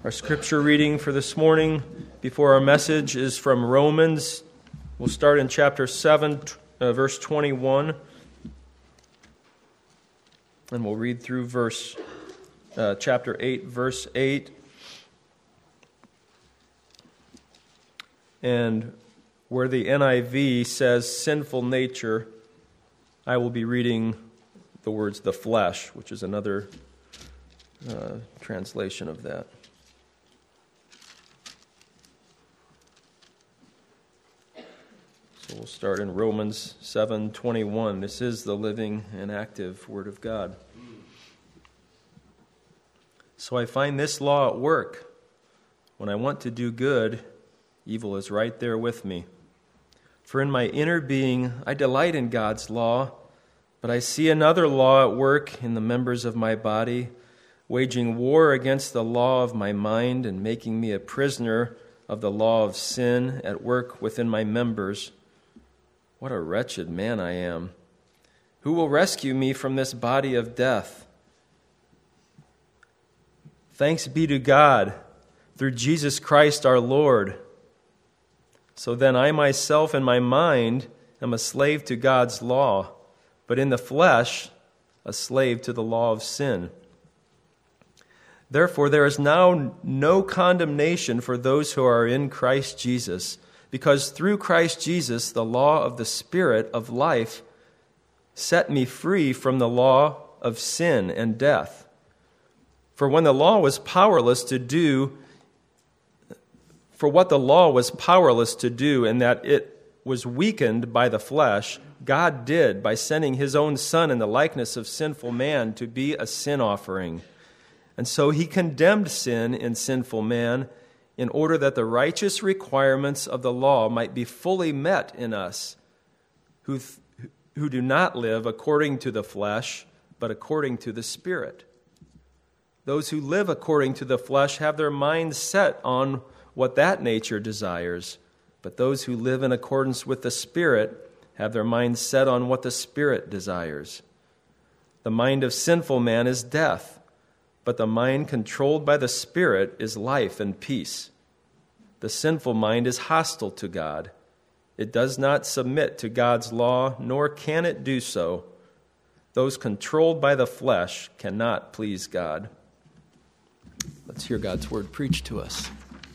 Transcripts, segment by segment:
Our scripture reading for this morning before our message is from Romans. We'll start in chapter 7, verse 21, and we'll read through chapter 8, verse 8. And where the NIV says sinful nature, I will be reading the words the flesh, which is another translation of that. So we'll start in Romans 7:21. This is the living and active Word of God. So I find this law at work. When I want to do good, evil is right there with me. For in my inner being I delight in God's law, but I see another law at work in the members of my body, waging war against the law of my mind and making me a prisoner of the law of sin at work within my members. What a wretched man I am. Who will rescue me from this body of death? Thanks be to God through Jesus Christ our Lord. So then I myself in my mind am a slave to God's law, but in the flesh a slave to the law of sin. Therefore there is now no condemnation for those who are in Christ Jesus, because through Christ Jesus the law of the Spirit of life set me free from the law of sin and death. For when the law was powerless to do what the law was powerless to do, in that it was weakened by the flesh, God did by sending his own Son in the likeness of sinful man to be a sin offering. And so he condemned sin in sinful man in order that the righteous requirements of the law might be fully met in us, who do not live according to the flesh, but according to the Spirit. Those who live according to the flesh have their minds set on what that nature desires, but those who live in accordance with the Spirit have their minds set on what the Spirit desires. The mind of sinful man is death, but the mind controlled by the Spirit is life and peace. The sinful mind is hostile to God. It does not submit to God's law, nor can it do so. Those controlled by the flesh cannot please God. Let's hear God's word preached to us.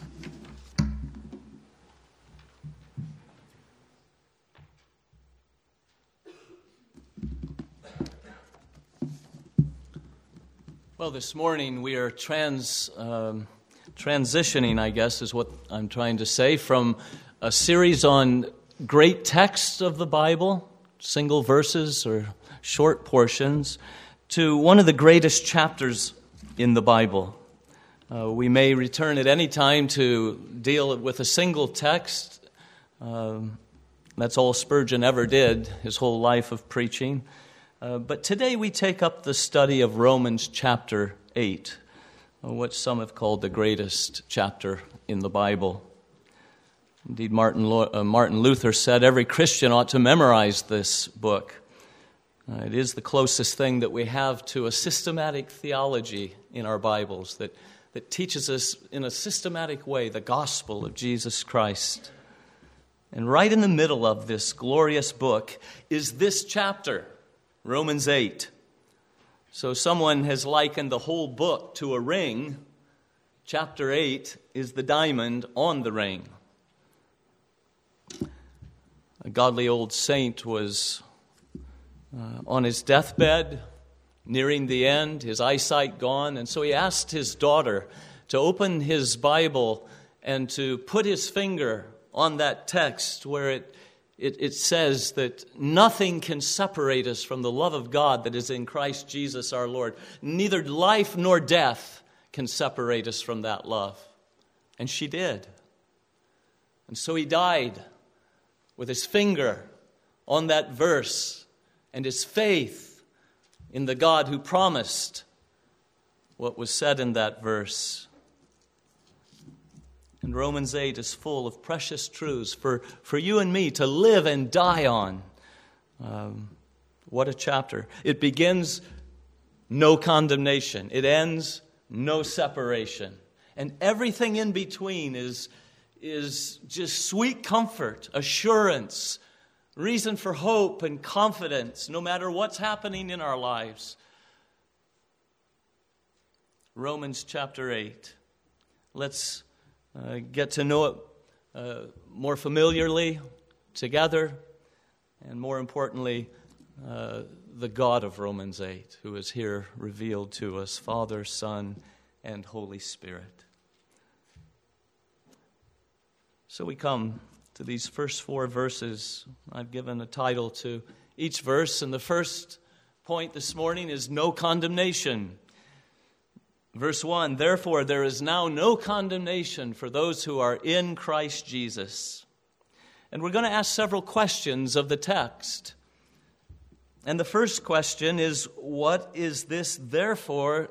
Well, this morning we are transitioning, I guess, is what I'm trying to say, from a series on great texts of the Bible, single verses or short portions, to one of the greatest chapters in the Bible. We may return at any time to deal with a single text. That's all Spurgeon ever did, his whole life of preaching. But today we take up the study of Romans chapter 8, what some have called the greatest chapter in the Bible. Indeed, Martin Luther said every Christian ought to memorize this book. It is the closest thing that we have to a systematic theology in our Bibles that teaches us in a systematic way the gospel of Jesus Christ. And right in the middle of this glorious book is this chapter, Romans 8. So someone has likened the whole book to a ring. Chapter 8 is the diamond on the ring. A godly old saint was on his deathbed, nearing the end, his eyesight gone, and so he asked his daughter to open his Bible and to put his finger on that text where it says that nothing can separate us from the love of God that is in Christ Jesus our Lord. Neither life nor death can separate us from that love. And she did. And so he died with his finger on that verse and his faith in the God who promised what was said in that verse. And Romans 8 is full of precious truths for you and me to live and die on. What a chapter. It begins, no condemnation. It ends, no separation. And everything in between is just sweet comfort, assurance, reason for hope and confidence, no matter what's happening in our lives. Romans chapter 8. Let's get to know it more familiarly together, and more importantly, the God of Romans 8, who is here revealed to us, Father, Son, and Holy Spirit. So we come to these first 4 verses. I've given a title to each verse, and the first point this morning is no condemnation. Verse 1, therefore there is now no condemnation for those who are in Christ Jesus. And we're going to ask several questions of the text. And the first question is, what is this therefore?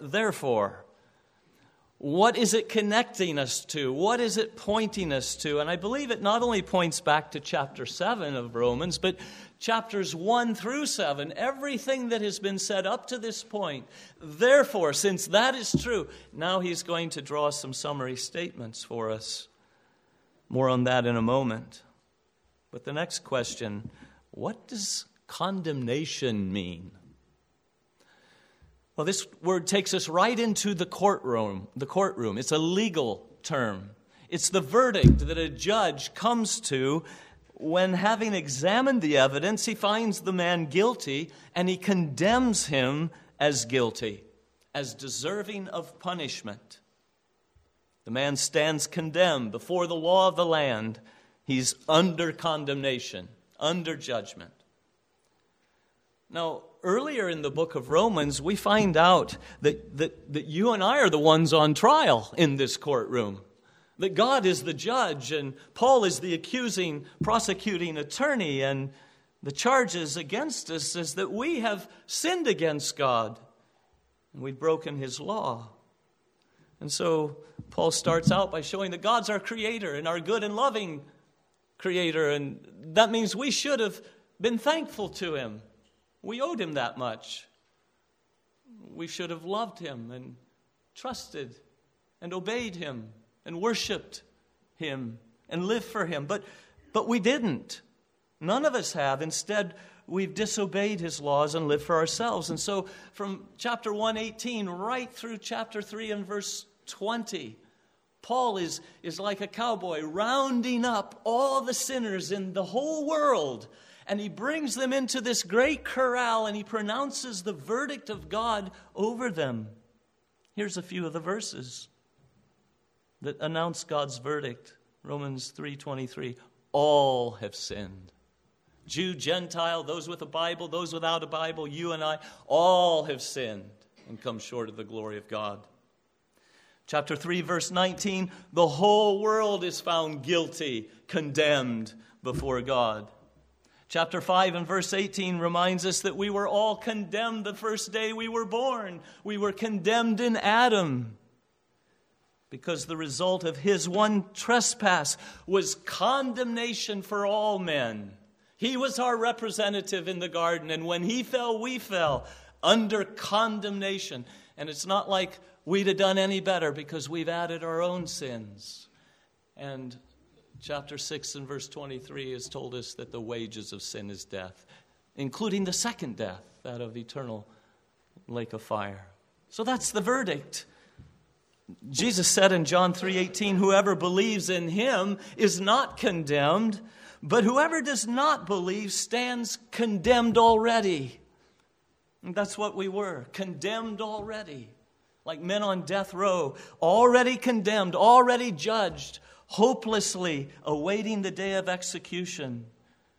What is it connecting us to? What is it pointing us to? And I believe it not only points back to chapter 7 of Romans, but chapters 1 through 7, everything that has been said up to this point. Therefore, since that is true, now he's going to draw some summary statements for us. More on that in a moment. But the next question, what does condemnation mean? Well, this word takes us right into the courtroom. It's a legal term. It's the verdict that a judge comes to when, having examined the evidence, he finds the man guilty and he condemns him as guilty, as deserving of punishment. The man stands condemned before the law of the land. He's under condemnation, under judgment. Now, earlier in the book of Romans, we find out that you and I are the ones on trial in this courtroom. That God is the judge and Paul is the prosecuting attorney, and the charges against us is that we have sinned against God and we've broken his law. And so Paul starts out by showing that God's our creator and our good and loving creator, and that means we should have been thankful to him. We owed him that much. We should have loved him and trusted and obeyed him and worshiped him and lived for him. But we didn't. None of us have. Instead, we've disobeyed his laws and lived for ourselves. And so from chapter 1:18 right through chapter 3 and verse 20, Paul is like a cowboy rounding up all the sinners in the whole world. And he brings them into this great corral and he pronounces the verdict of God over them. Here's a few of the verses that announce God's verdict. Romans 3:23. All have sinned. Jew, Gentile, those with a Bible, those without a Bible, you and I, all have sinned and come short of the glory of God. Chapter 3, verse 19. The whole world is found guilty, condemned before God. Chapter 5 and verse 18 reminds us that we were all condemned the first day we were born. We were condemned in Adam because the result of his one trespass was condemnation for all men. He was our representative in the garden, and when he fell, we fell under condemnation. And it's not like we'd have done any better because we've added our own sins. And chapter 6 and verse 23 has told us that the wages of sin is death, including the second death, that of eternal lake of fire. So that's the verdict. Jesus said in John 3:18, whoever believes in him is not condemned, but whoever does not believe stands condemned already. And that's what we were, condemned already. Like men on death row, already condemned, already judged, hopelessly awaiting the day of execution.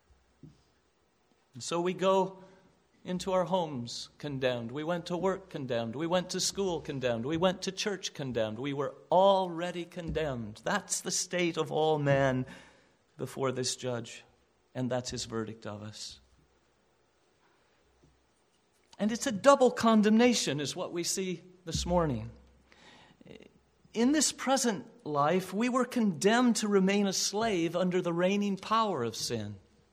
And so we go into our homes condemned. We went to work condemned. We went to school condemned. We went to church condemned. We were already condemned. That's the state of all men before this judge. And that's his verdict of us. And it's a double condemnation is what we see this morning. In this present life, we were condemned to remain a slave under the reigning power of sin.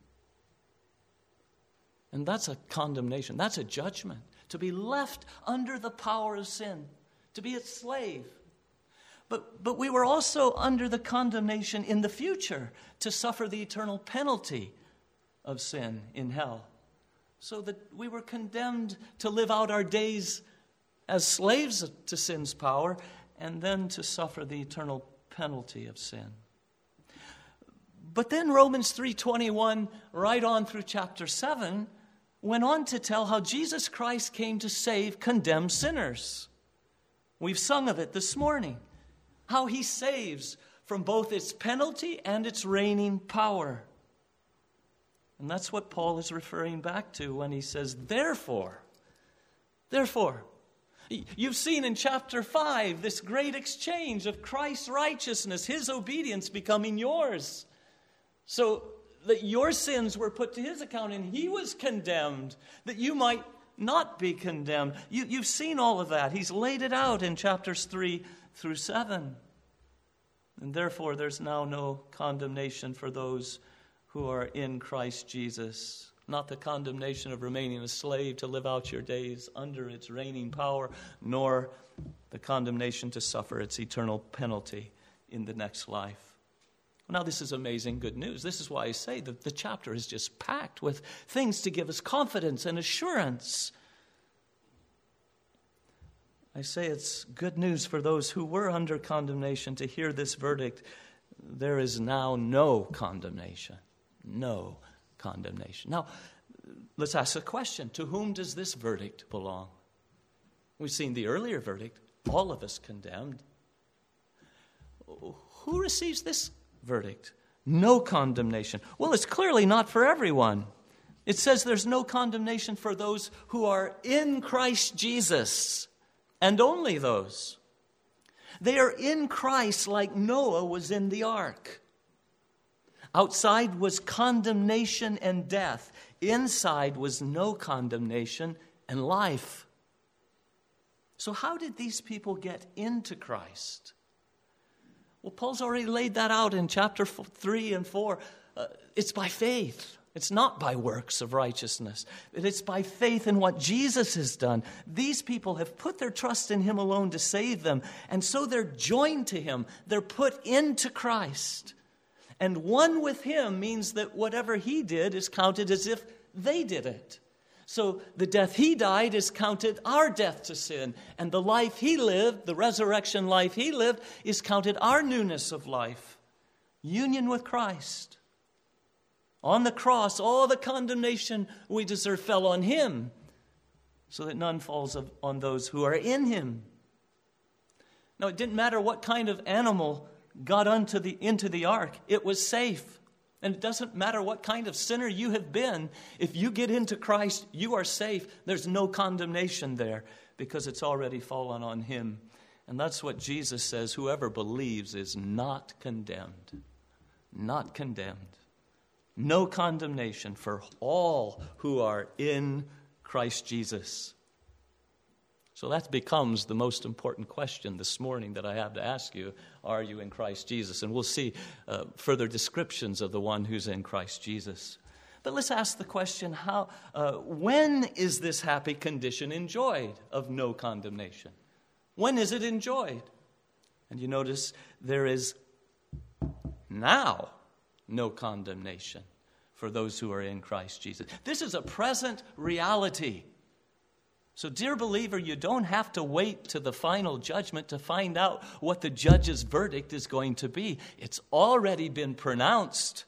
And that's a condemnation. That's a judgment. To be left under the power of sin. To be its slave. But we were also under the condemnation in the future to suffer the eternal penalty of sin in hell. So that we were condemned to live out our days as slaves to sin's power and then to suffer the eternal penalty of sin. But then Romans 3:21, right on through chapter 7, went on to tell how Jesus Christ came to save condemned sinners. We've sung of it this morning, how he saves from both its penalty and its reigning power. And that's what Paul is referring back to when he says, therefore. You've seen in chapter 5 this great exchange of Christ's righteousness, his obedience becoming yours. So that your sins were put to his account and he was condemned, that you might not be condemned. You've seen all of that. He's laid it out in chapters 3 through 7. And therefore, there's now no condemnation for those who are in Christ Jesus. Not the condemnation of remaining a slave to live out your days under its reigning power, nor the condemnation to suffer its eternal penalty in the next life. Now, this is amazing good news. This is why I say that the chapter is just packed with things to give us confidence and assurance. I say it's good news for those who were under condemnation to hear this verdict. There is now no condemnation. No condemnation. Now, let's ask a question. To whom does this verdict belong? We've seen the earlier verdict. All of us condemned. Who receives this verdict? No condemnation. Well, it's clearly not for everyone. It says there's no condemnation for those who are in Christ Jesus, and only those. They are in Christ like Noah was in the ark. Outside was condemnation and death. Inside was no condemnation and life. So how did these people get into Christ? Well, Paul's already laid that out in chapter 3 and 4. It's by faith. It's not by works of righteousness. It's by faith in what Jesus has done. These people have put their trust in him alone to save them. And so they're joined to him. They're put into Christ. And one with him means that whatever he did is counted as if they did it. So the death he died is counted our death to sin. And the life he lived, the resurrection life he lived, is counted our newness of life. Union with Christ. On the cross, all the condemnation we deserve fell on him, so that none falls on those who are in him. Now, it didn't matter what kind of animal got into the ark. It was safe. And it doesn't matter what kind of sinner you have been. If you get into Christ, you are safe. There's no condemnation there because it's already fallen on him. And that's what Jesus says. Whoever believes is not condemned. Not condemned. No condemnation for all who are in Christ Jesus. So that becomes the most important question this morning that I have to ask you. Are you in Christ Jesus? And we'll see further descriptions of the one who's in Christ Jesus. But let's ask the question, when is this happy condition enjoyed of no condemnation? When is it enjoyed? And you notice there is now no condemnation for those who are in Christ Jesus. This is a present reality. So, dear believer, you don't have to wait to the final judgment to find out what the judge's verdict is going to be. It's already been pronounced.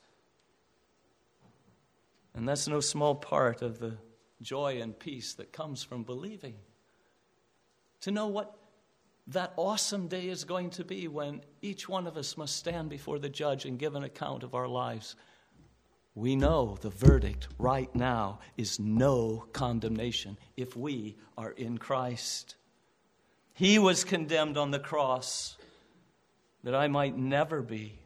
And that's no small part of the joy and peace that comes from believing. To know what that awesome day is going to be when each one of us must stand before the judge and give an account of our lives. We know the verdict right now is no condemnation if we are in Christ. He was condemned on the cross that I might never be.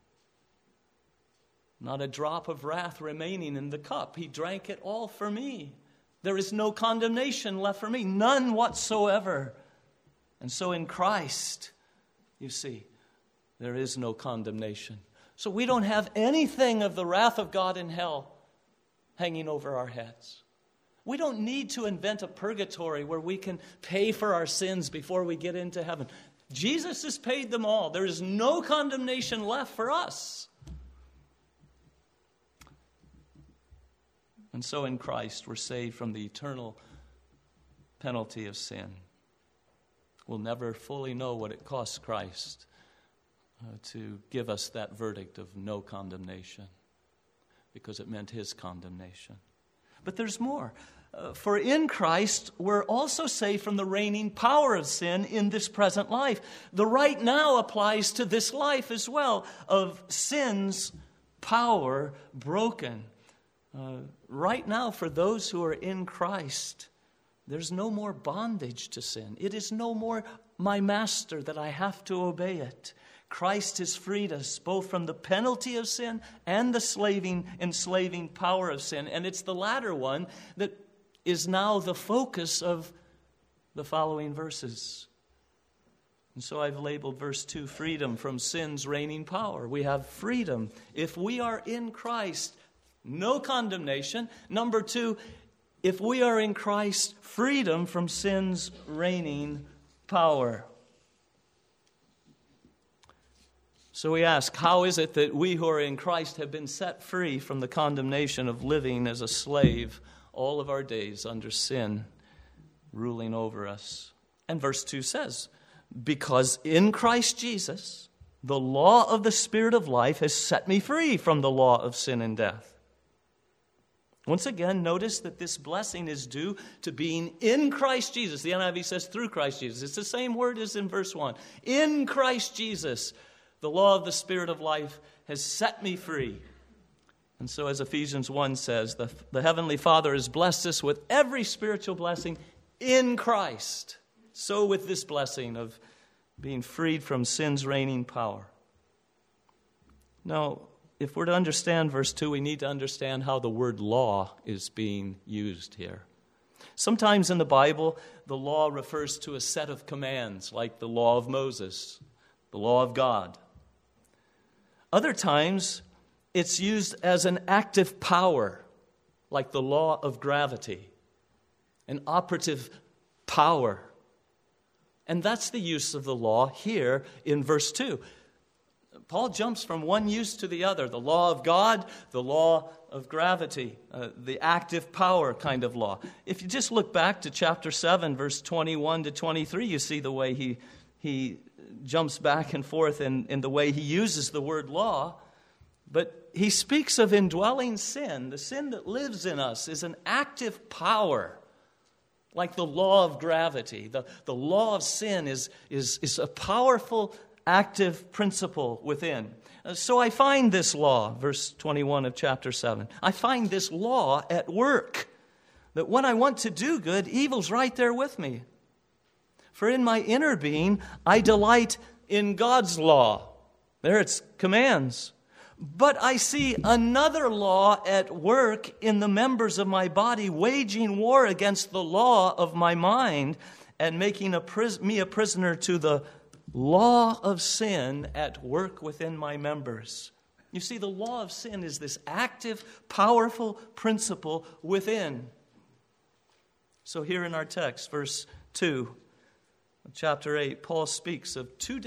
Not a drop of wrath remaining in the cup. He drank it all for me. There is no condemnation left for me, none whatsoever. And so in Christ, you see, there is no condemnation. So we don't have anything of the wrath of God in hell hanging over our heads. We don't need to invent a purgatory where we can pay for our sins before we get into heaven. Jesus has paid them all. There is no condemnation left for us. And so in Christ, we're saved from the eternal penalty of sin. We'll never fully know what it cost Christ to give us that verdict of no condemnation, because it meant his condemnation. But there's more. For in Christ, we're also saved from the reigning power of sin in this present life. The right now applies to this life as well, of sin's power broken. Right now, for those who are in Christ, there's no more bondage to sin. It is no more my master that I have to obey it. Christ has freed us both from the penalty of sin and the enslaving power of sin. And it's the latter one that is now the focus of the following verses. And so I've labeled verse 2, freedom from sin's reigning power. We have freedom. If we are in Christ, no condemnation. Number 2, if we are in Christ, freedom from sin's reigning power. So we ask, how is it that we who are in Christ have been set free from the condemnation of living as a slave all of our days under sin ruling over us? And verse 2 says, because in Christ Jesus, the law of the Spirit of life has set me free from the law of sin and death. Once again, notice that this blessing is due to being in Christ Jesus. The NIV says through Christ Jesus. It's the same word as in verse 1. In Christ Jesus, the law of the Spirit of life has set me free. And so as Ephesians 1 says, the Heavenly Father has blessed us with every spiritual blessing in Christ. So with this blessing of being freed from sin's reigning power. Now, if we're to understand verse 2, we need to understand how the word law is being used here. Sometimes in the Bible, the law refers to a set of commands, like the law of Moses, the law of God. Other times, it's used as an active power, like the law of gravity, an operative power. And that's the use of the law here in verse 2. Paul jumps from one use to the other, the law of God, the law of gravity, the active power kind of law. If you just look back to chapter 7, verse 21 to 23, you see the way he jumps back and forth in the way he uses the word law. But he speaks of indwelling sin. The sin that lives in us is an active power, like the law of gravity. The law of sin is a powerful active principle within. So I find this law, verse 21 of chapter 7, I find this law at work, that when I want to do good, evil's right there with me. For in my inner being, I delight in God's law. There it's commands. But I see another law at work in the members of my body, waging war against the law of my mind and making me a prisoner to the law of sin at work within my members. You see, the law of sin is this active, powerful principle within. So here in our text, verse 2 of chapter 8, Paul speaks of two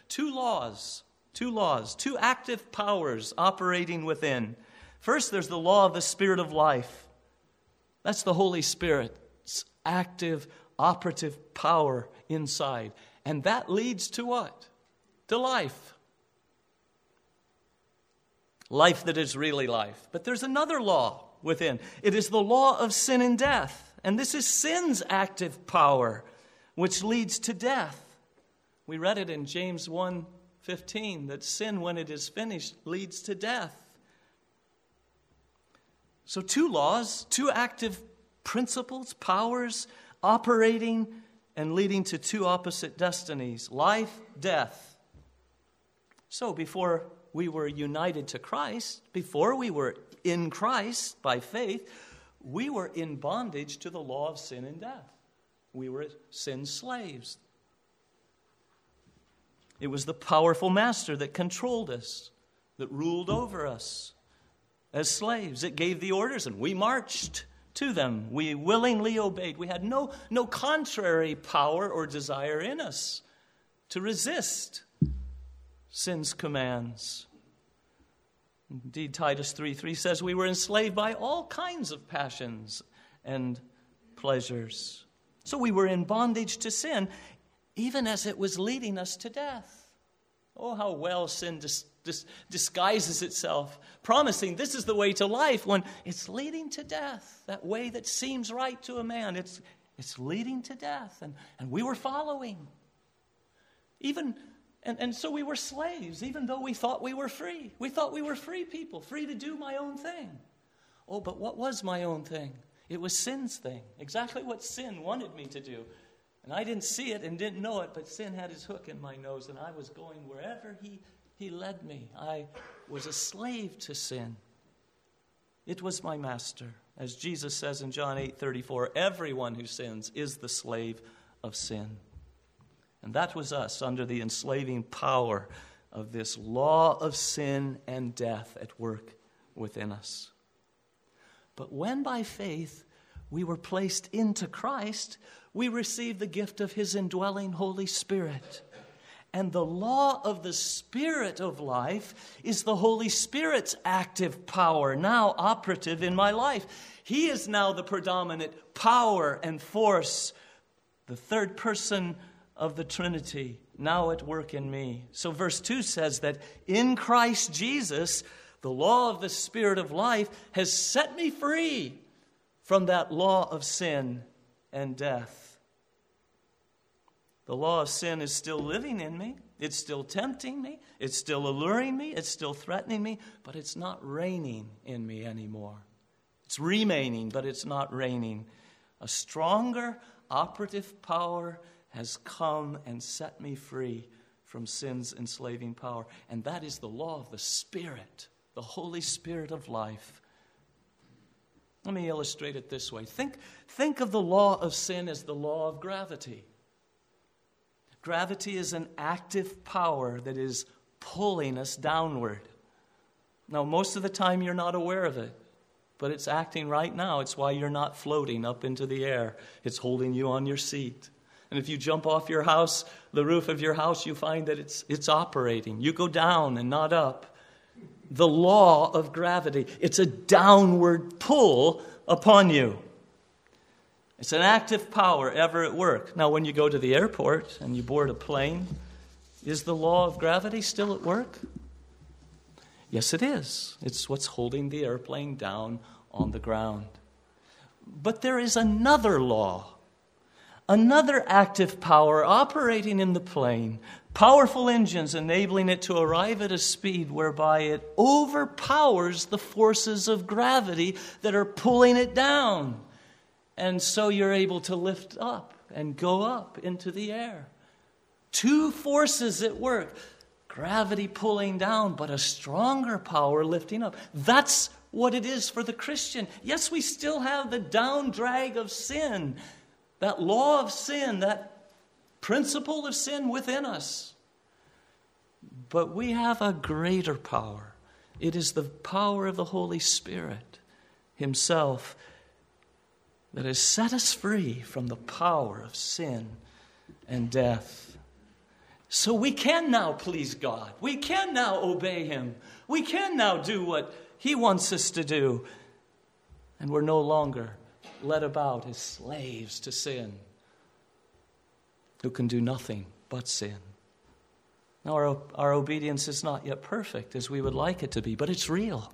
active powers operating within. First, there's the law of the Spirit of life. That's the Holy Spirit's active, operative power inside. And that leads to what? To life. Life that is really life. But there's another law within. It is the law of sin and death. And this is sin's active power, which leads to death. We read it in James 1:15, that sin, when it is finished, leads to death. So two laws, two active principles, powers, operating and leading to two opposite destinies, life, death. So before we were united to Christ, before we were in Christ by faith, we were in bondage to the law of sin and death. We were sin's slaves. It was the powerful master that controlled us, that ruled over us as slaves. It gave the orders and we marched to them. We willingly obeyed. We had no contrary power or desire in us. to resist sin's commands. Indeed, Titus 3:3 says we were enslaved by all kinds of passions and pleasures. So we were in bondage to sin, even as it was leading us to death. Oh, how well sin disguises itself, promising this is the way to life when it's leading to death. That way that seems right to a man, it's leading to death. And we were following. And so we were slaves, even though we thought we were free. We thought we were free people, free to do my own thing. Oh, but what was my own thing? It was sin's thing, exactly what sin wanted me to do. And I didn't see it and didn't know it, but sin had his hook in my nose, and I was going wherever he led me. I was a slave to sin. It was my master. As Jesus says in John 8:34, everyone who sins is the slave of sin. And that was us under the enslaving power of this law of sin and death at work within us. But when by faith we were placed into Christ, we received the gift of his indwelling Holy Spirit. And the law of the Spirit of life is the Holy Spirit's active power now operative in my life. He is now the predominant power and force, the third person of the Trinity, now at work in me. So verse 2 says that in Christ Jesus, the law of the Spirit of life has set me free from that law of sin and death. The law of sin is still living in me. It's still tempting me. It's still alluring me. It's still threatening me. But it's not reigning in me anymore. It's remaining, but it's not reigning. A stronger operative power has come and set me free from sin's enslaving power. And that is the law of the Spirit, the Holy Spirit of life. Let me illustrate it this way. Think of the law of sin as the law of gravity. Gravity is an active power that is pulling us downward. Now, most of the time you're not aware of it, but it's acting right now. It's why you're not floating up into the air. It's holding you on your seat. And if you jump off your house, the roof of your house, you find that it's operating. You go down and not up. The law of gravity. It's a downward pull upon you. It's an active power ever at work. Now, when you go to the airport and you board a plane, is the law of gravity still at work? Yes, it is. It's what's holding the airplane down on the ground. But there is another law, another active power operating in the plane, powerful engines enabling it to arrive at a speed whereby it overpowers the forces of gravity that are pulling it down. And so you're able to lift up and go up into the air. Two forces at work. Gravity pulling down, but a stronger power lifting up. That's what it is for the Christian. Yes, we still have the down drag of sin, that law of sin, that principle of sin within us. But we have a greater power. It is the power of the Holy Spirit himself that has set us free from the power of sin and death. So we can now please God. We can now obey him. We can now do what he wants us to do. And we're no longer led about as slaves to sin, who can do nothing but sin. Now, our obedience is not yet perfect as we would like it to be, but it's real.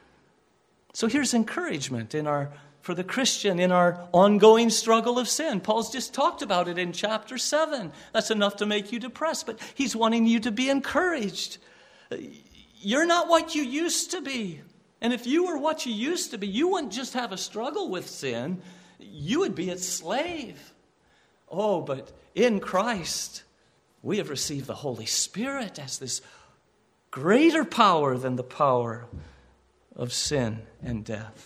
So here's encouragement for the Christian in our ongoing struggle of sin. Paul's just talked about it in chapter 7. That's enough to make you depressed, but he's wanting you to be encouraged. You're not what you used to be. And if you were what you used to be, you wouldn't just have a struggle with sin. You would be its slave. Oh, but in Christ, we have received the Holy Spirit as this greater power than the power of sin and death.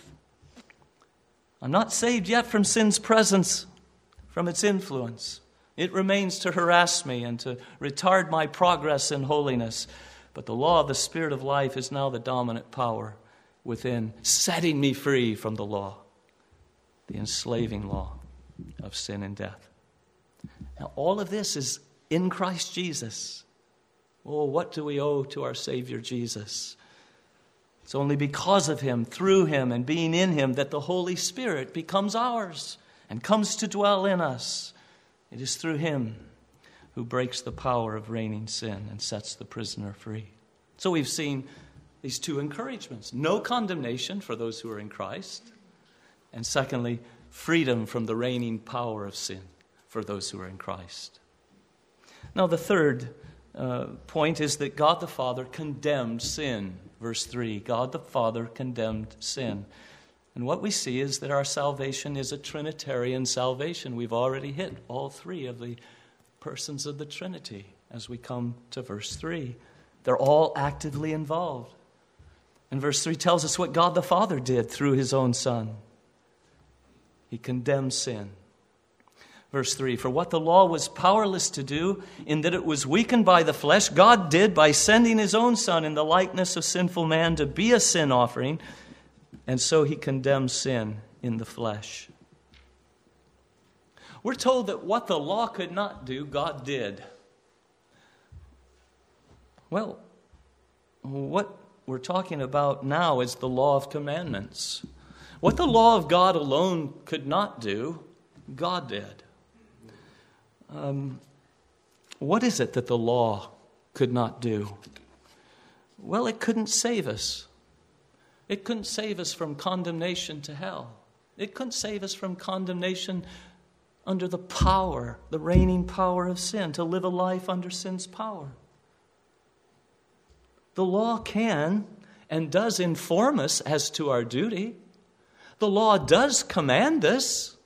I'm not saved yet from sin's presence, from its influence. It remains to harass me and to retard my progress in holiness. But the law of the Spirit of life is now the dominant power within, setting me free from the law, the enslaving law of sin and death. Now, all of this is in Christ Jesus. Oh, what do we owe to our Savior Jesus? It's only because of him, through him, and being in him that the Holy Spirit becomes ours and comes to dwell in us. It is through him who breaks the power of reigning sin and sets the prisoner free. So we've seen these two encouragements. No condemnation for those who are in Christ. And secondly, freedom from the reigning power of sin for those who are in Christ. Now the third point is that God the Father condemned sin. Verse 3, God the Father condemned sin. And what we see is that our salvation is a Trinitarian salvation. We've already hit all three of the persons of the Trinity as we come to verse 3. They're all actively involved. And verse 3 tells us what God the Father did through his own Son. He condemned sin. Verse 3, for what the law was powerless to do, in that it was weakened by the flesh, God did by sending his own Son in the likeness of sinful man to be a sin offering, and so he condemns sin in the flesh. We're told that what the law could not do, God did. Well, what we're talking about now is the law of commandments. What the law of God alone could not do, God did. What is it that the law could not do? Well, it couldn't save us. It couldn't save us from condemnation to hell. It couldn't save us from condemnation under the power, the reigning power of sin, to live a life under sin's power. The law can and does inform us as to our duty. The law does command us,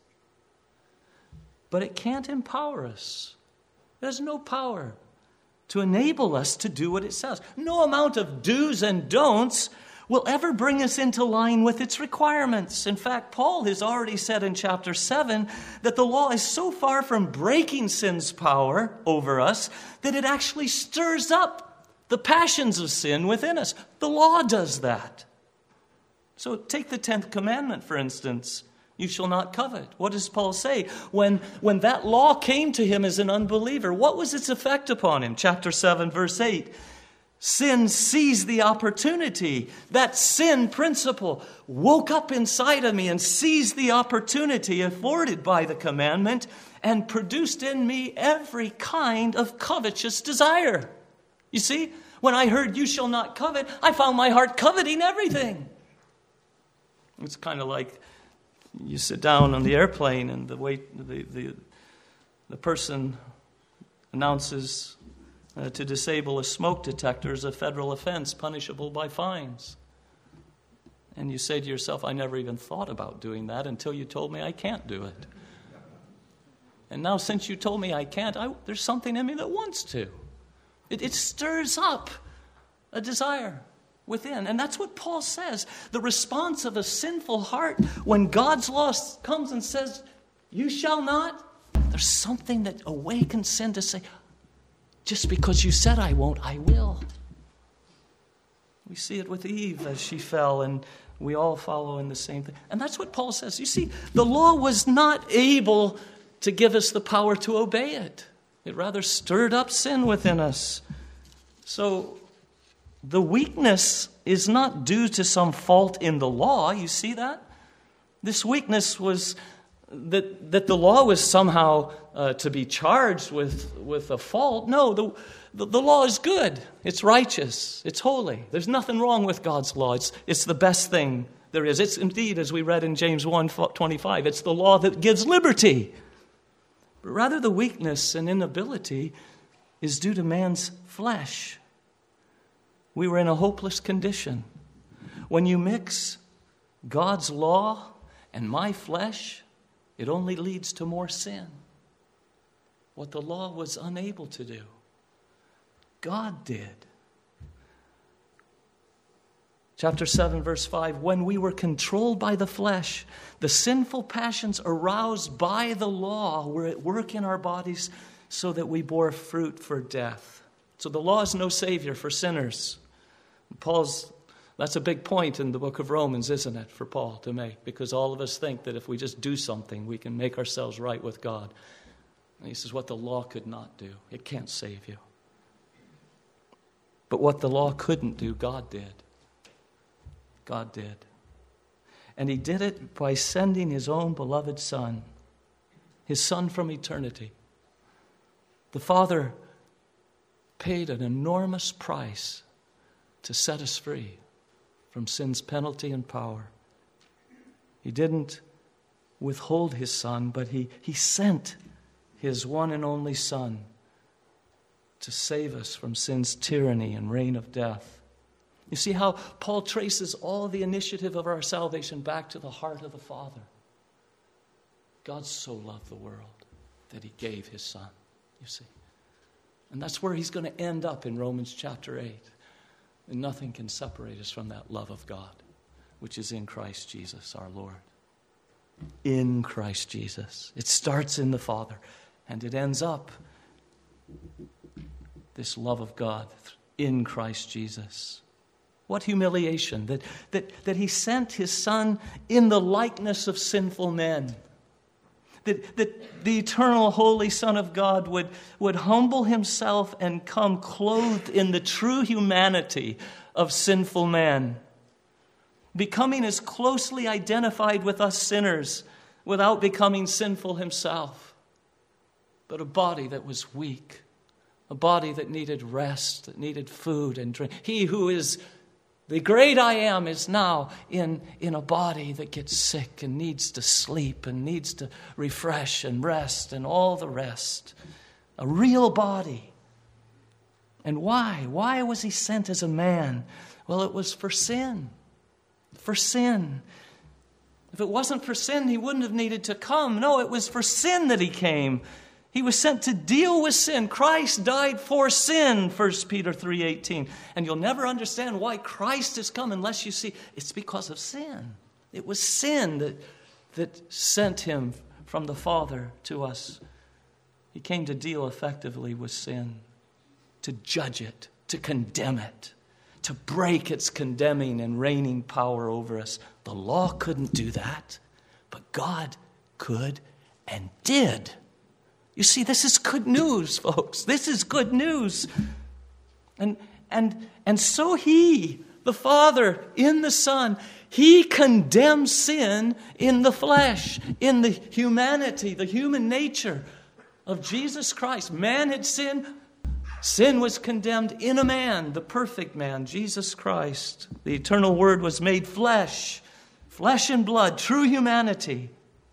but it can't empower us. There's no power to enable us to do what it says. No amount of do's and don'ts will ever bring us into line with its requirements. In fact, Paul has already said in chapter 7 that the law is so far from breaking sin's power over us that it actually stirs up the passions of sin within us. The law does that. So take the 10th commandment, for instance. You shall not covet. What does Paul say? When that law came to him as an unbeliever, what was its effect upon him? Chapter 7, verse 8. Sin seized the opportunity. That sin principle woke up inside of me and seized the opportunity afforded by the commandment and produced in me every kind of covetous desire. You see, when I heard you shall not covet, I found my heart coveting everything. It's kind of like you sit down on the airplane and the person announces to disable a smoke detector is a federal offense punishable by fines. And you say to yourself, I never even thought about doing that until you told me I can't do it. And now since you told me I can't, there's something in me that wants to. It stirs up a desire within. And that's what Paul says. The response of a sinful heart when God's law comes and says, you shall not, there's something that awakens sin to say, just because you said I won't, I will. We see it with Eve as she fell, and we all follow in the same thing. And that's what Paul says. You see, the law was not able to give us the power to obey it. It rather stirred up sin within us. So the weakness is not due to some fault in the law. You see that? This weakness was that the law was somehow to be charged with a fault. No, the law is good. It's righteous. It's holy. There's nothing wrong with God's law. It's the best thing there is. It's indeed, as we read in James 1:25, it's the law that gives liberty. But rather the weakness and inability is due to man's flesh. We were in a hopeless condition. When you mix God's law and my flesh, it only leads to more sin. What the law was unable to do, God did. Chapter 7, verse 5, when we were controlled by the flesh, the sinful passions aroused by the law were at work in our bodies so that we bore fruit for death. So the law is no savior for sinners. That's a big point in the book of Romans, isn't it, for Paul to make? Because all of us think that if we just do something, we can make ourselves right with God. And he says, what the law could not do. It can't save you. But what the law couldn't do, God did. God did. And he did it by sending his own beloved Son, his Son from eternity. The Father paid an enormous price to set us free from sin's penalty and power. He didn't withhold his Son, but he sent his one and only Son to save us from sin's tyranny and reign of death. You see how Paul traces all the initiative of our salvation back to the heart of the Father. God so loved the world that he gave his Son, you see. And that's where he's going to end up in Romans chapter 8. And nothing can separate us from that love of God, which is in Christ Jesus our Lord. In Christ Jesus. It starts in the Father, and it ends up this love of God in Christ Jesus. What humiliation that he sent his Son in the likeness of sinful men. That the eternal holy Son of God would humble himself and come clothed in the true humanity of sinful man, becoming as closely identified with us sinners without becoming sinful himself. But a body that was weak, a body that needed rest, that needed food and drink. He who is the great I Am is now in a body that gets sick and needs to sleep and needs to refresh and rest and all the rest. A real body. And why? Why was he sent as a man? Well, it was for sin. For sin. If it wasn't for sin, he wouldn't have needed to come. No, it was for sin that he came. He was sent to deal with sin. Christ died for sin, 1 Peter 3:18. And you'll never understand why Christ has come unless you see it's because of sin. It was sin that sent him from the Father to us. He came to deal effectively with sin, to judge it, to condemn it, to break its condemning and reigning power over us. The law couldn't do that, but God could and did. You see, this is good news, folks. This is good news. And so he, the Father, in the Son, he condemns sin in the flesh, in the humanity, the human nature of Jesus Christ. Man had sinned. Sin was condemned in a man, the perfect man, Jesus Christ. The eternal Word was made flesh, flesh and blood, true humanity.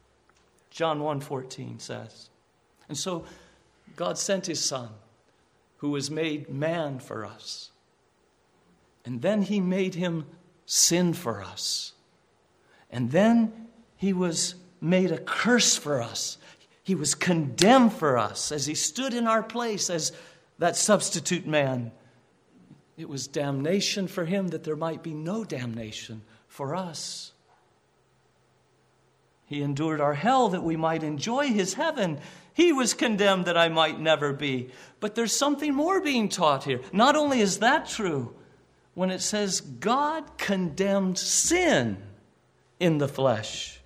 John 1:14 says. And so God sent his Son, who was made man for us. And then he made him sin for us. And then he was made a curse for us. He was condemned for us as he stood in our place as that substitute man. It was damnation for him that there might be no damnation for us. He endured our hell that we might enjoy his heaven. He was condemned that I might never be. But there's something more being taught here. Not only is that true, when it says God condemned sin in the flesh,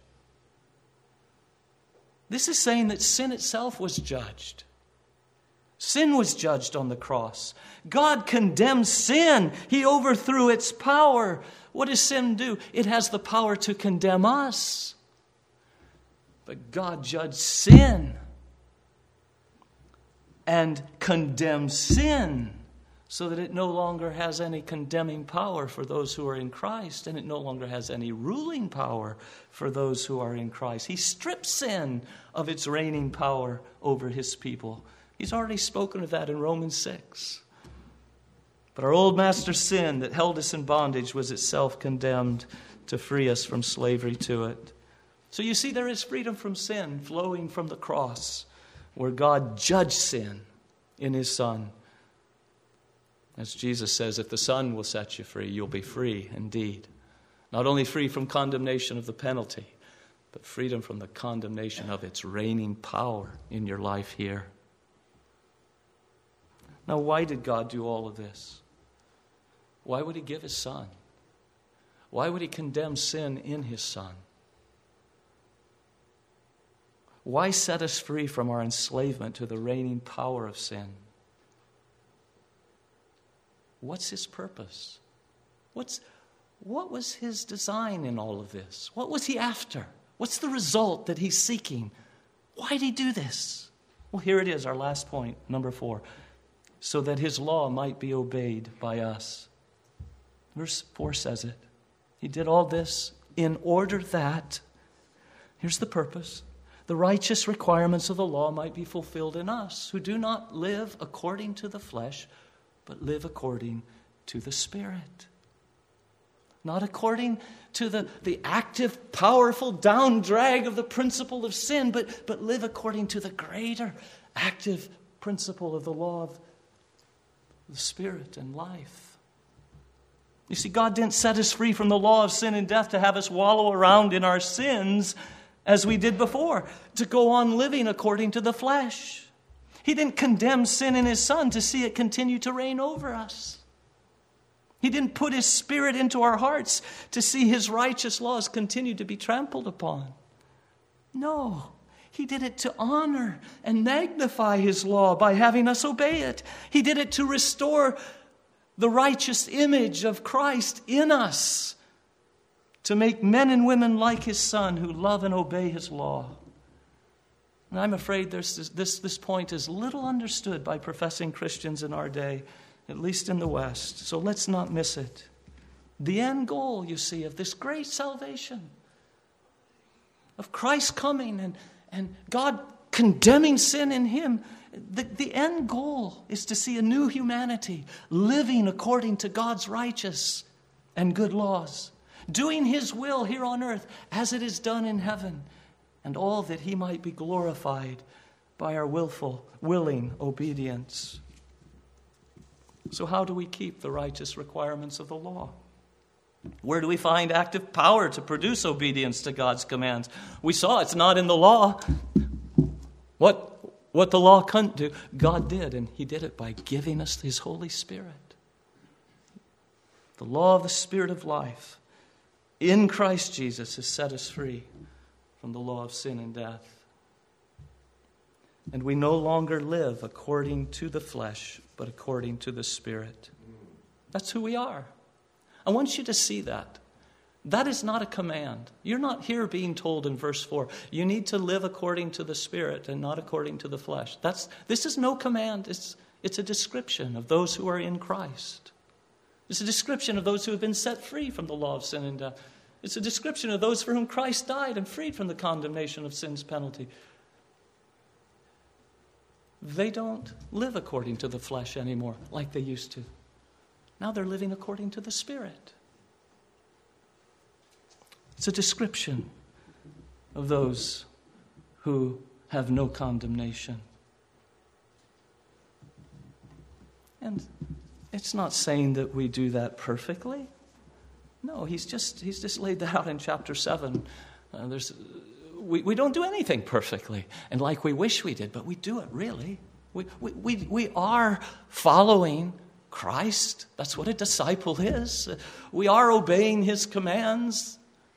this is saying that sin itself was judged. Sin was judged on the cross. God condemned sin. He overthrew its power. What does sin do? It has the power to condemn us. But God judged sin and condemns sin so that it no longer has any condemning power for those who are in Christ, and it no longer has any ruling power for those who are in Christ. He strips sin of its reigning power over his people. He's already spoken of that in Romans 6. But our old master sin that held us in bondage was itself condemned to free us from slavery to it. So you see, there is freedom from sin flowing from the cross, where God judged sin in his Son. As Jesus says, if the Son will set you free, you'll be free indeed. Not only free from condemnation of the penalty, but freedom from the condemnation of its reigning power in your life here. Now, why did God do all of this? Why would he give his Son? Why would he condemn sin in his Son? Why set us free from our enslavement to the reigning power of sin? What's his purpose? What was his design in all of this? What was he after? What's the result that he's seeking? Why did he do this? Well, here it is, our last point, number 4. So that his law might be obeyed by us. Verse 4 says it. He did all this in order that, here's the purpose, the righteous requirements of the law might be fulfilled in us, who do not live according to the flesh, but live according to the Spirit. Not according to the active, powerful down drag of the principle of sin, but live according to the greater active principle of the law of the Spirit and life. You see, God didn't set us free from the law of sin and death to have us wallow around in our sins as we did before, to go on living according to the flesh. He didn't condemn sin in his Son to see it continue to reign over us. He didn't put his Spirit into our hearts to see his righteous laws continue to be trampled upon. No, he did it to honor and magnify his law by having us obey it. He did it to restore the righteous image of Christ in us, to make men and women like his Son who love and obey his law. And I'm afraid this point is little understood by professing Christians in our day, at least in the West. So let's not miss it. The end goal, you see, of this great salvation, of Christ coming and God condemning sin in him, the end goal is to see a new humanity living according to God's righteous and good laws, doing his will here on earth as it is done in heaven, and all that he might be glorified by our willing obedience. So how do we keep the righteous requirements of the law? Where do we find active power to produce obedience to God's commands? We saw it's not in the law. What the law couldn't do, God did, and he did it by giving us his Holy Spirit. The law of the Spirit of life in Christ Jesus has set us free from the law of sin and death. And we no longer live according to the flesh, but according to the Spirit. That's who we are. I want you to see that. That is not a command. You're not here being told in verse 4, you need to live according to the Spirit and not according to the flesh. This is no command. It's a description of those who are in Christ. It's a description of those who have been set free from the law of sin and death. It's a description of those for whom Christ died and freed from the condemnation of sin's penalty. They don't live according to the flesh anymore like they used to. Now they're living according to the Spirit. It's a description of those who have no condemnation. And it's not saying that we do that perfectly. No, he's just laid that out in chapter 7. We don't do anything perfectly and like we wish we did, but we do it really. We are following Christ. That's what a disciple is. We are obeying his commands.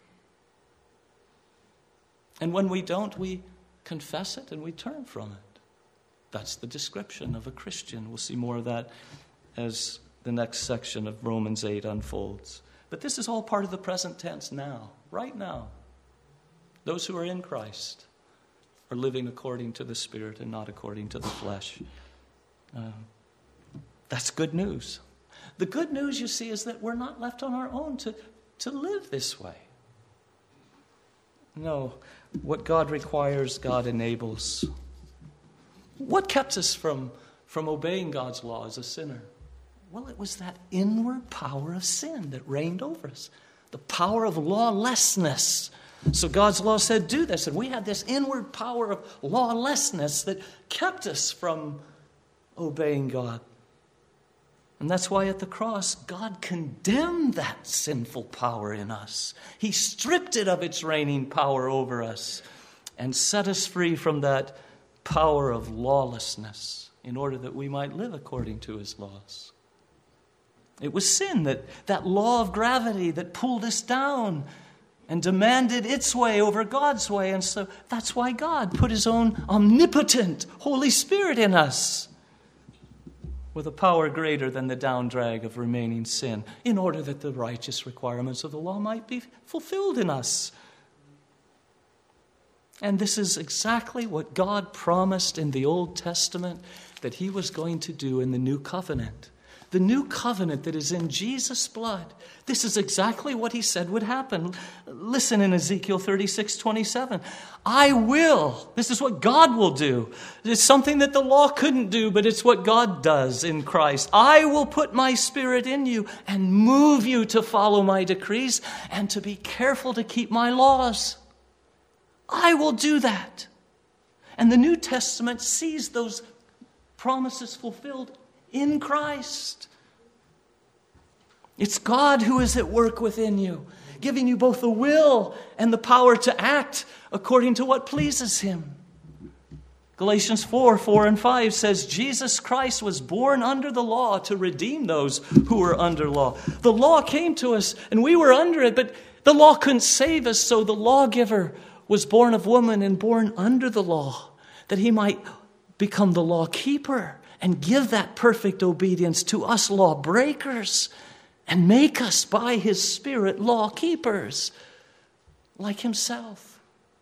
And when we don't, we confess it and we turn from it. That's the description of a Christian. We'll see more of that as the next section of Romans 8 unfolds. But this is all part of the present tense now, right now. Those who are in Christ are living according to the Spirit and not according to the flesh. That's good news. The good news, you see, is that we're not left on our own to live this way. No, what God requires, God enables. What kept us from obeying God's law as a sinner? Well, it was that inward power of sin that reigned over us. The power of lawlessness. So God's law said, do this. And we had this inward power of lawlessness that kept us from obeying God. And that's why at the cross, God condemned that sinful power in us. He stripped it of its reigning power over us and set us free from that power of lawlessness in order that we might live according to his laws. It was sin, that law of gravity that pulled us down, and demanded its way over God's way. And so that's why God put his own omnipotent Holy Spirit in us, with a power greater than the downdrag of remaining sin, in order that the righteous requirements of the law might be fulfilled in us. And this is exactly what God promised in the Old Testament that he was going to do in the New Covenant. The new covenant that is in Jesus' blood. This is exactly what he said would happen. Listen in Ezekiel 36:27. I will. This is what God will do. It's something that the law couldn't do, but it's what God does in Christ. I will put my Spirit in you and move you to follow my decrees and to be careful to keep my laws. I will do that. And the New Testament sees those promises fulfilled in Christ. It's God who is at work within you, giving you both the will and the power to act according to what pleases him. Galatians 4 and 5 says, Jesus Christ was born under the law to redeem those who were under law. The law came to us and we were under it, but the law couldn't save us, so the lawgiver was born of woman and born under the law, that he might become the law keeper and give that perfect obedience to us lawbreakers and make us by his Spirit law keepers like himself.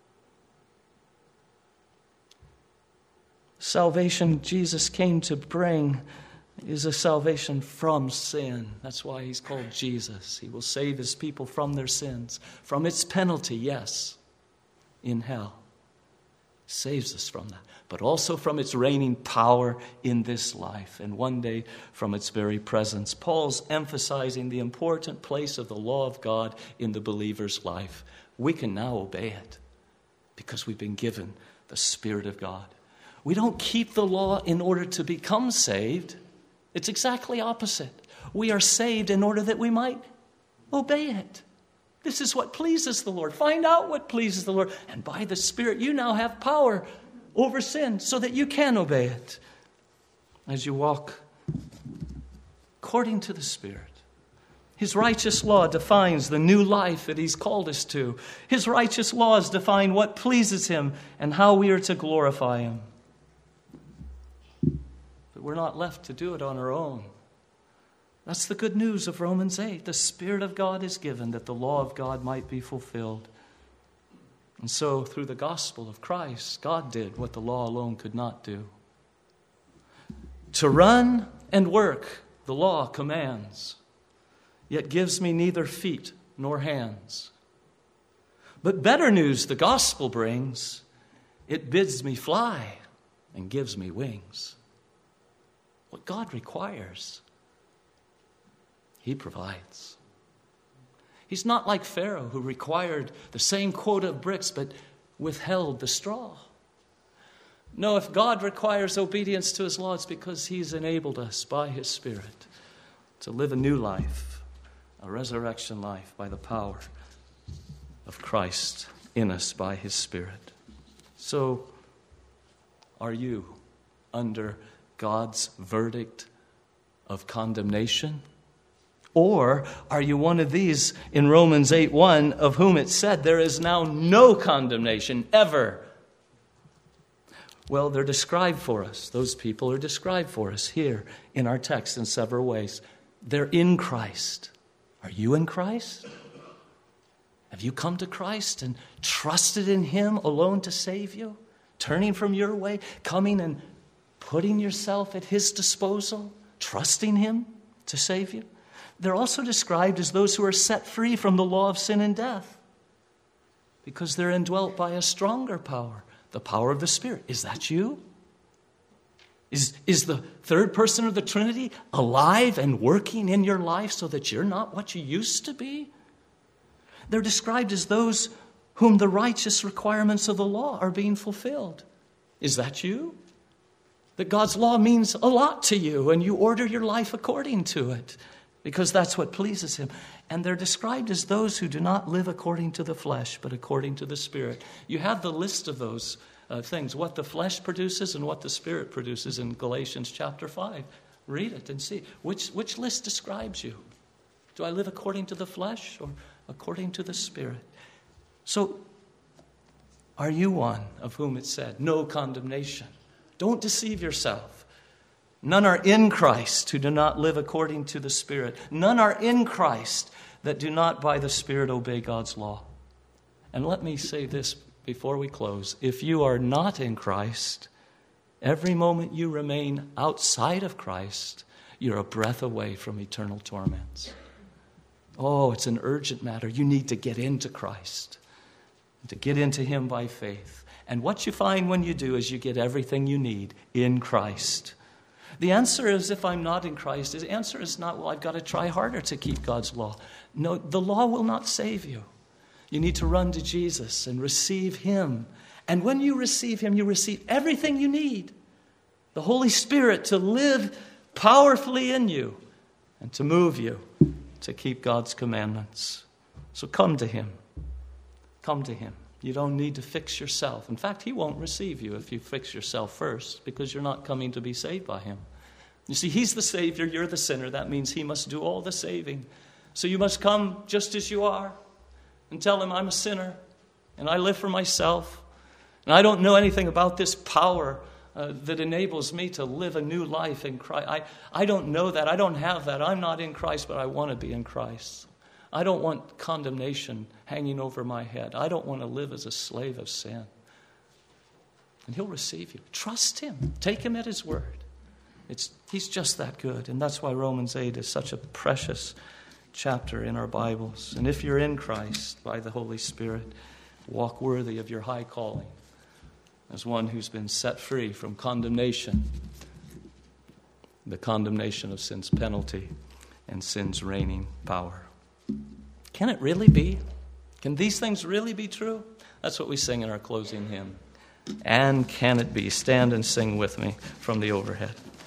Salvation Jesus came to bring is a salvation from sin. That's why he's called Jesus. He will save his people from their sins, from its penalty, yes, in hell. Saves us from that, but also from its reigning power in this life, and one day from its very presence. Paul's emphasizing the important place of the law of God in the believer's life. We can now obey it because we've been given the Spirit of God. We don't keep the law in order to become saved. It's exactly opposite. We are saved in order that we might obey it. This is what pleases the Lord. Find out what pleases the Lord. And by the Spirit, you now have power over sin so that you can obey it as you walk according to the Spirit. His righteous law defines the new life that he's called us to. His righteous laws define what pleases him and how we are to glorify him. But we're not left to do it on our own. That's the good news of Romans 8. The Spirit of God is given that the law of God might be fulfilled. And so, through the gospel of Christ, God did what the law alone could not do. To run and work, the law commands, yet gives me neither feet nor hands. But better news the gospel brings. It bids me fly and gives me wings. What God requires, he provides. He's not like Pharaoh, who required the same quota of bricks but withheld the straw. No, if God requires obedience to his law, it's because he's enabled us by his Spirit to live a new life, a resurrection life by the power of Christ in us by his Spirit. So, are you under God's verdict of condemnation? Or are you one of these in Romans 8:1 of whom it said there is now no condemnation ever? Well, they're described for us. Those people are described for us here in our text in several ways. They're in Christ. Are you in Christ? Have you come to Christ and trusted in him alone to save you? Turning from your way, coming and putting yourself at his disposal, trusting him to save you? They're also described as those who are set free from the law of sin and death because they're indwelt by a stronger power, the power of the Spirit. Is that you? Is the third person of the Trinity alive and working in your life so that you're not what you used to be? They're described as those whom the righteous requirements of the law are being fulfilled. Is that you? That God's law means a lot to you and you order your life according to it, because that's what pleases him. And they're described as those who do not live according to the flesh, but according to the Spirit. You have the list of those things, what the flesh produces and what the Spirit produces in Galatians chapter 5. Read it and see. Which list describes you? Do I live according to the flesh or according to the Spirit? So, are you one of whom it said, no condemnation? Don't deceive yourself. None are in Christ who do not live according to the Spirit. None are in Christ that do not by the Spirit obey God's law. And let me say this before we close. If you are not in Christ, every moment you remain outside of Christ, you're a breath away from eternal torments. Oh, it's an urgent matter. You need to get into Christ, to get into Him by faith. And what you find when you do is you get everything you need in Christ. The answer is, if I'm not in Christ, the answer is not, well, I've got to try harder to keep God's law. No, the law will not save you. You need to run to Jesus and receive Him. And when you receive Him, you receive everything you need. The Holy Spirit to live powerfully in you and to move you to keep God's commandments. So come to Him. Come to Him. You don't need to fix yourself. In fact, He won't receive you if you fix yourself first, because you're not coming to be saved by Him. You see, He's the Savior, you're the sinner. That means He must do all the saving. So you must come just as you are and tell Him, I'm a sinner and I live for myself. And I don't know anything about this power that enables me to live a new life in Christ. I don't know that. I don't have that. I'm not in Christ, but I want to be in Christ. I don't want condemnation hanging over my head. I don't want to live as a slave of sin. And He'll receive you. Trust Him. Take Him at His word. He's just that good. And that's why Romans 8 is such a precious chapter in our Bibles. And if you're in Christ by the Holy Spirit, walk worthy of your high calling as one who's been set free from condemnation, the condemnation of sin's penalty and sin's reigning power. Can it really be? Can these things really be true? That's what we sing in our closing hymn. And can it be? Stand and sing with me from the overhead.